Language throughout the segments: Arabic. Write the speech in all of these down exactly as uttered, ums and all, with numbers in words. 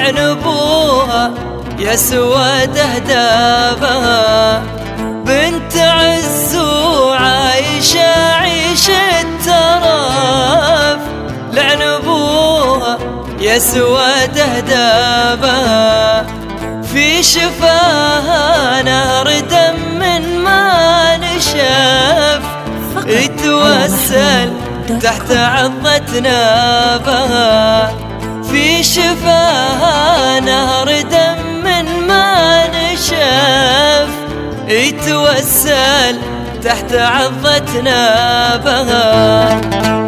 لعن ابوها يا سواد اهدابها، بنت عز وعايشة عيشة ترف، لعن ابوها يا سواد اهدابها، في شفاها نهر دم من ما نشف، يتوسل تحت عضة نابها، في شفاها نهر دم من ما نشف، يتوسل تحت عضة نابها.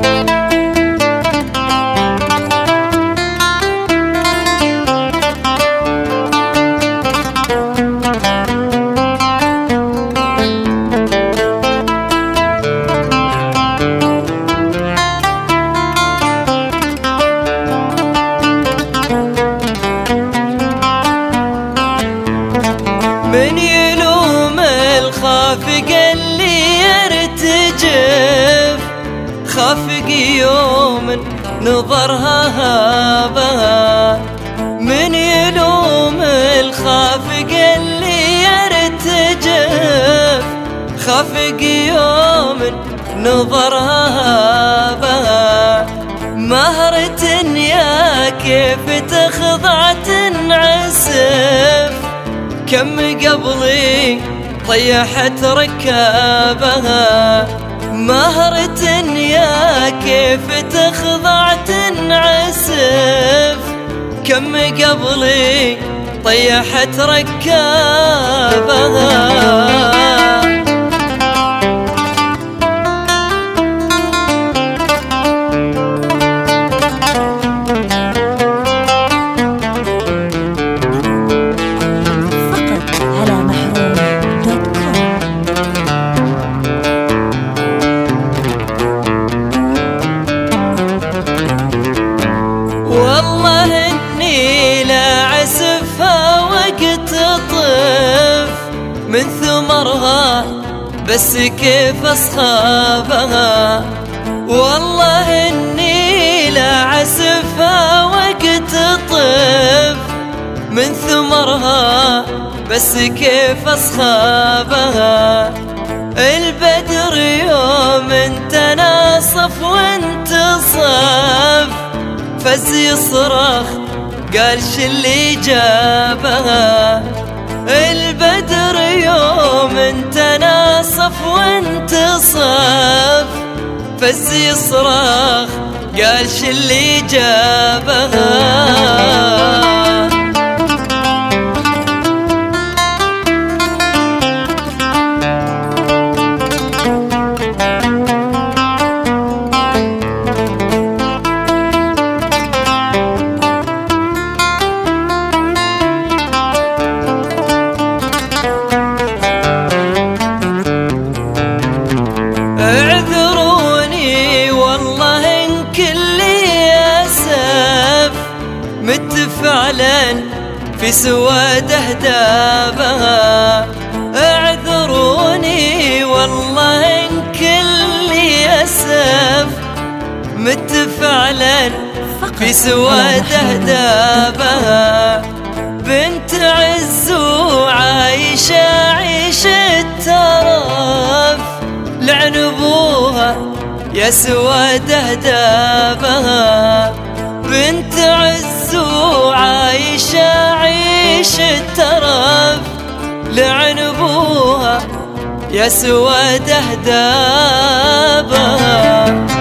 من يلوم الخافق اللي يرتجف، خافق يوم نظرها هابها، من يلوم الخافق اللي يرتجف، خافق يوم نظرها هابها، مهرة يا كيف تخضع تنعسف، كم قبلي طيحت ركابها، مهرة يا كيف تخضع تنعسف، كم قبلي طيحت ركابها. والله اني لا عسفها وقت طف من ثمرها، بس كيف اصخابها، والله اني لا عسفها وقت طف من ثمرها، بس كيف اصخابها، البدر يوم تناصف وانتصف، فز يصرخ قال شلي جابها، البدر يوم تناصف وانتصف، فز يصرخ قال شلي جابها. اعذروني والله ان كلي اسف، مت فعلا في سواد اهدابها، اعذروني والله ان كلي اسف، مت فعلا في سواد اهدابها، بنت عز وعايشة عيشة ترف، لعن ابوها يا سواد اهدابها، بنت عز وعايشة عيشة ترف، لعن ابوها يا سواد اهدابها.